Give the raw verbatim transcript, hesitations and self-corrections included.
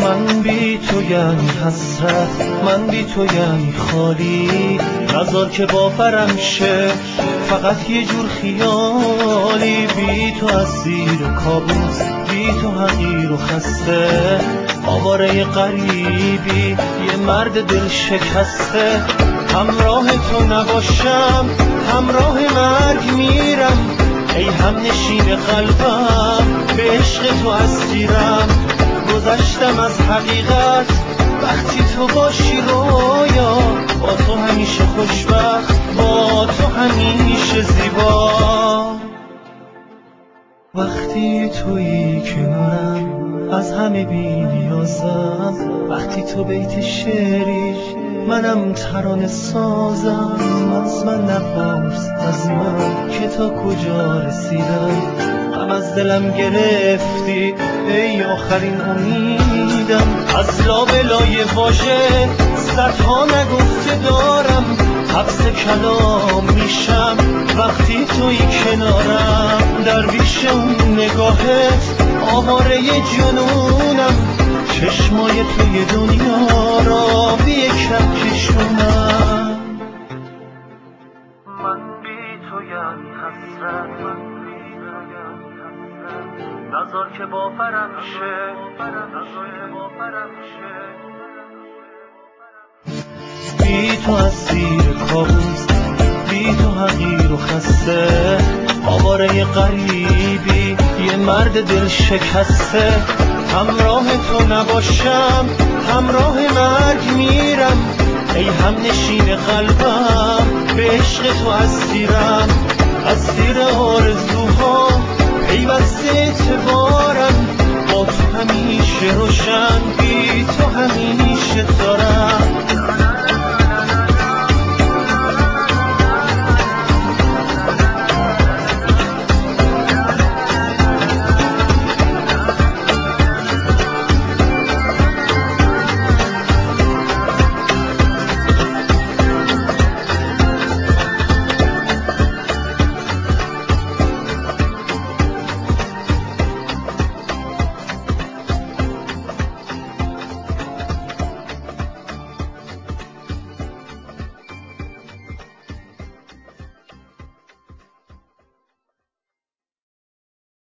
من بی تو یعنی حسرت، من بی تو یعنی خالی. نذار که باورم شه فقط یه جور خیالی. بی تو از زیر کابوس، بی تو حقیر و خسته، آواره غریبی یه مرد دل شکسته. همراه تو نباشم همراه مرگ میرم، ای هم نشین قلبم به عشق تو اسیرم. گذشتم از حقیقت وقتی تو باشی رویا، با تو همیشه خوشبخت، با تو همیشه زیبا. وقتی تویی کنارم از همه بی نیازم، وقتی تو بیت شعری منم ترانه سازم. از من نپرس از من که تا کجا رسیدم، غم از دلم گرفتی ای آخرین امیدم. از لابلای واژه صدها نگفته دارم، حبس کلام میشم وقتی توی کنارم. درویش اون نگاهت آواره جنونم، چشمای توی دنیا را بی کم کشونم. من بی تو یعنی حسرت، من بی تو یعنی حسرت. نذار که باورم شه، نذار که باورم شه. بی تو از زیر کابوس، بی تو حقیر و خسته، آواره غریبی یه مرد دل شکسته. همراه تو نباشم همراه مرگ میرم، ای هم نشین قلبم به عشق تو اسیرم. اسیر آرزوها پیوسته